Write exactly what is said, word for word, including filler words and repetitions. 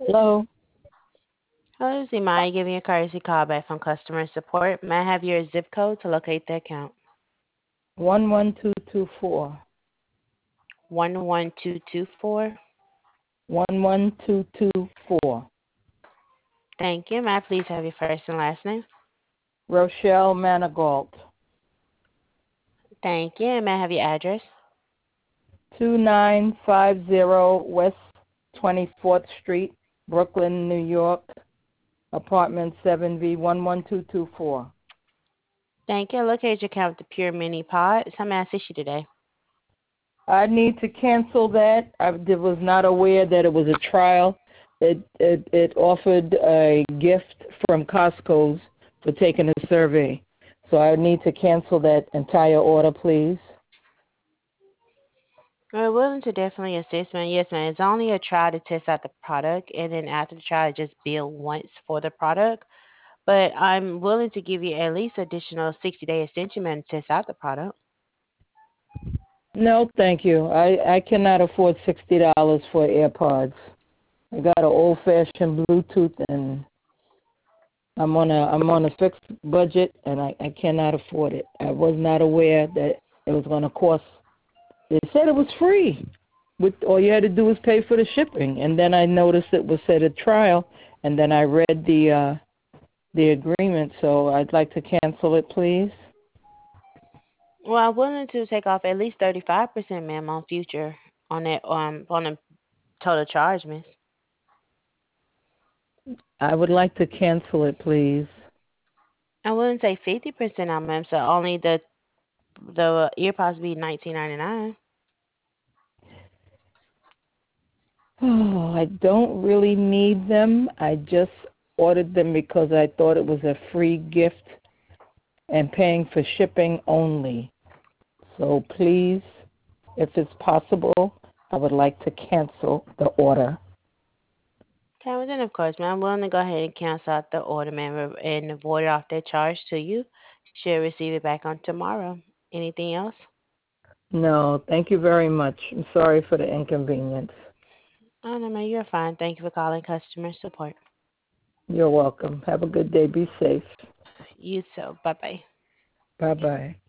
Hello, Hello, this is Imai giving you a courtesy call back from customer support. May I have your zip code to locate the account? one one two two four. one one two two four. one one two two four. Thank you. May I please have your first and last name? Rochelle Manigault. Thank you. And may I have your address? two nine five zero West twenty-fourth Street, Brooklyn, New York, apartment seven V one one two two four. Thank you. Locate your account with the Pure Mini Pod. So may I assist you today? I need to cancel that. I d- was not aware that it was a trial. It, it, it offered a gift from Costco's for taking a survey. So I need to cancel that entire order, please. We're willing to definitely assist, man. Yes, man. It's only a trial to test out the product, and then after the trial, just bill once for the product. But I'm willing to give you at least additional sixty day extension, man, to test out the product. No, thank you. I, I cannot afford sixty dollars for AirPods. I got an old fashioned Bluetooth and I'm on a I'm on a fixed budget and I, I cannot afford it. I was not aware that it was gonna cost. They said it was free. With all you had to do was pay for the shipping, and then I noticed it was said a trial, and then I read the uh, the agreement. So I'd like to cancel it, please. Well, I'm willing to take off at least thirty-five percent, ma'am, on future on that um on the total charge, miss. I would like to cancel it, please. I'm willing to say fifty percent out, ma'am. So only the the earpods be nineteen ninety nine. Oh, I don't really need them. I just ordered them because I thought it was a free gift and paying for shipping only. So please, if it's possible, I would like to cancel the order. Okay, well then of course, ma'am, I'm willing to go ahead and cancel out the order, ma'am, and avoid off that charge to you. Should receive it back on tomorrow. Anything else? No, thank you very much. I'm sorry for the inconvenience. Oh no, ma'am, you're fine. Thank you for calling customer support. You're welcome. Have a good day. Be safe. You too. Bye bye. Bye bye.